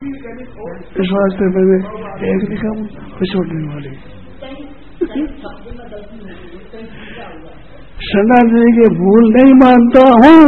इस वास्ते मैंने एक लिखा पिछोड़ने वाली। शरणार्थी जी की भूल नहीं मानता हूँ।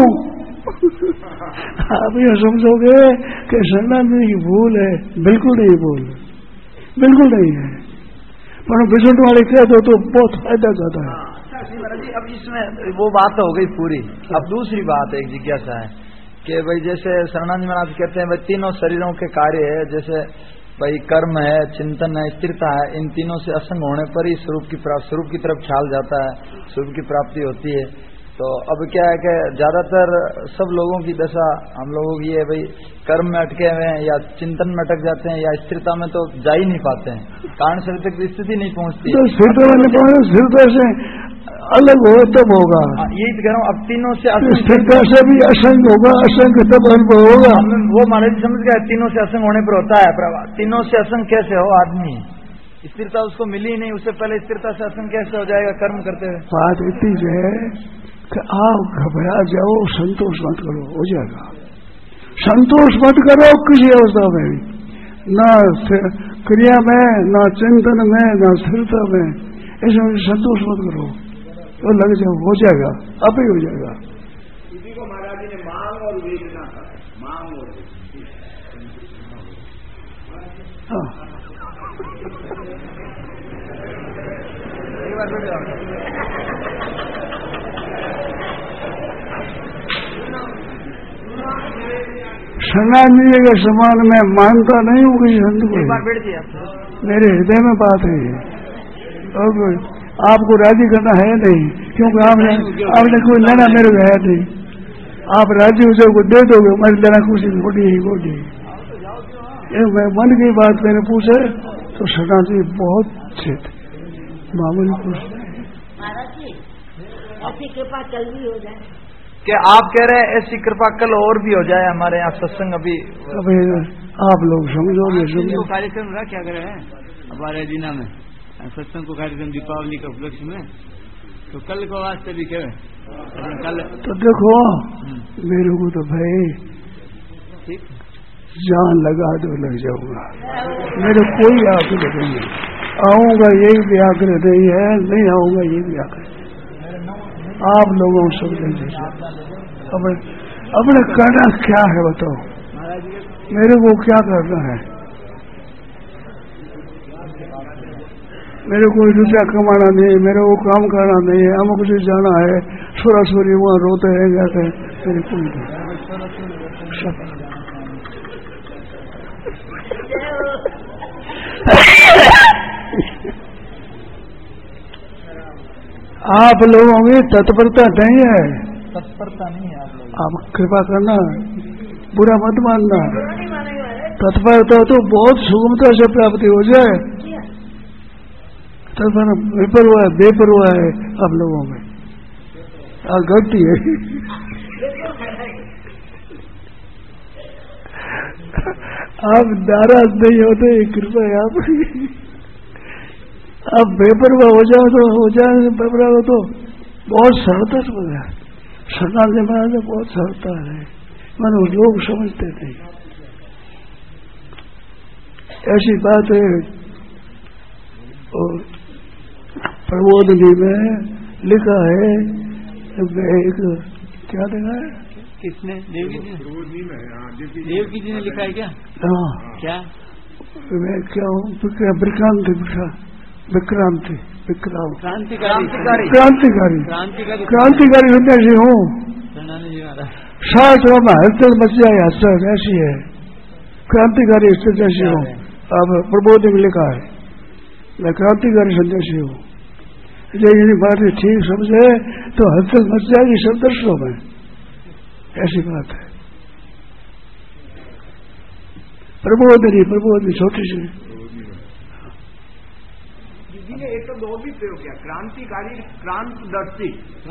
आप ये समझोगे कि शरणार्थी जी की भूल है, बिल्कुल नहीं भूल, बिल्कुल नहीं है। पर बिछोड़ने वाले कह दो तो बहुत फायदा जाता है। अब इसमें वो बात हो गई पूरी। अब दूसरी बात एक जिज्ञासा है कि भाई जैसे शरणानंद महाराज कहते हैं भाई तीनों शरीरों के कार्य है, जैसे भाई कर्म है, चिंतन है, स्थिरता है, इन तीनों से असंग होने पर ही स्वरूप की तरफ ख्याल जाता है, स्वरूप की प्राप्ति होती है। तो अब क्या है कि ज्यादातर सब लोगों की दशा हम लोगों की है भाई कर्म में अटके हुए हैं या चिंतन में अटक जाते हैं या स्थिरता में तो जा ही नहीं पाते हैं, कारण शरीर तक स्थिति नहीं पहुंचती। तो स्थिरता से अलग हो तब होगा। यही तो कह रहा हूँ। अब तीनों से स्थिरता से भी असंग होगा, असंग तब अनुभव होगा। वो महाराज समझ गया तीनों से असंग होने पर होता है। तीनों से असंग कैसे हो आदमी, स्थिरता उसको मिली नहीं, उससे पहले स्थिरता से असंग कैसे हो जाएगा कर्म करते हुए। बात इतनी है कि आप घबरा जाओ, संतोष मत करो, हो जाएगा। संतोष मत करो किसी अवस्था में भी, ना क्रिया में, ना चिंतन में, ना स्थिरता में, इसमें संतोष मत करो, तो लग जाओ, हो जाएगा, अब ही हो जाएगा। इसी को महाराज जी ने मांग और वेदना का, मांग और हाँ शरणार्थी के समान मैं मानता नहीं हूँ किसी संत को। मेरे हृदय में बात है ये, और आपको राजी करना है नहीं, क्योंकि आपने कोई लेना मेरे को है नहीं। आप राजी हो को दे दोगे, मेरे लेना कुछ गोडी। मैं मन की बात मैंने पूछे तो शरणार्थी बहुत अच्छे थे, मामूली कुछ ऐसी कृपा कल भी हो जाए। क्या आप कह रहे हैं ऐसी कृपा कल और भी हो जाए हमारे यहाँ सत्संग? अभी आप लोग समझोगे। कार्यक्रम रहा क्या कर रहे हैं हमारे दीना में सत्संग को कार्यक्रम दीपावली के उपलक्ष्य में, तो कल को वास्ते भी कह कल तो देखो मेरे को तो भाई जान लगा दो लग जाऊंगा, मेरे कोई आग्रह नहीं है, आऊंगा यही भी आग्रह नहीं है, नहीं आऊंगा यही भी आग्रह। आप लोगों सब अपने करना क्या है बताओ, मेरे को क्या करना है? मेरे को रुपया कमाना नहीं, मेरे को काम करना नहीं है, हमको कुछ जाना है, छोरा छोरी वहाँ रोते हैं जाते हैं, मेरे कोई नहीं। आप लोगों की तत्परता नहीं है, तत्परता नहीं है आप कृपा करना, बुरा मत मानना। तत्परता तो बहुत सुगमता से प्राप्ति हो जाए, बेपरवाह है आप लोगों में, गलती है। आप नाराज नहीं होते, कृपा है आप बेपरवाह हो जाओ तो हो जाए, बेपरवाह हो तो बहुत सरलता से हो जाए। शरणार्थी महाराज तो बहुत सरलता है, मानो लोग समझते नहीं, ऐसी बात है। और प्रबोधनी में लिखा है, एक क्या लिखा है, किसने? देवकी जी ने लिखा है क्या? हाँ क्या मैं क्या हूँ? क्रांतिकारी सन्यासी हूँ। शास्त्रों में हलचल मच जाए, हलचल ऐसी है, क्रांतिकारी सन्यासी हूँ। अब प्रबोधनी में लिखा है मैं क्रांतिकारी सन्यासी हूँ। यदि बात ठीक समझे तो हलचल मच जाएगी सब दर्शनों में, ऐसी बात है। प्रबोधनी छोटी सी एक तो दो भी प्रयोग किया, क्रांतिकारी, क्रांतदर्शी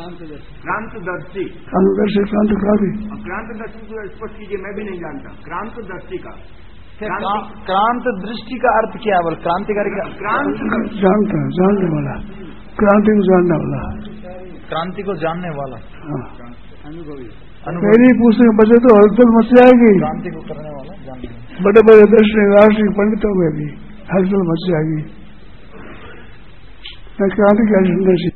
को स्पष्ट कीजिए, मैं भी नहीं जानता क्रांतदर्शी का। क्रांत दृष्टि का अर्थ क्या है? बोल क्रांतिकारी का जानने वाला, क्रांति को जानने वाला, क्रांति को जानने वाला। मेरी पूछने बचे तो हलचल मच जाएगी। क्रांति को करने वाला, जानने वाला। बड़े बड़े दार्शनिक पंडितों में भी हलचल मच जाएगी। मैं क्रांतिकारी सुनना चाहिए।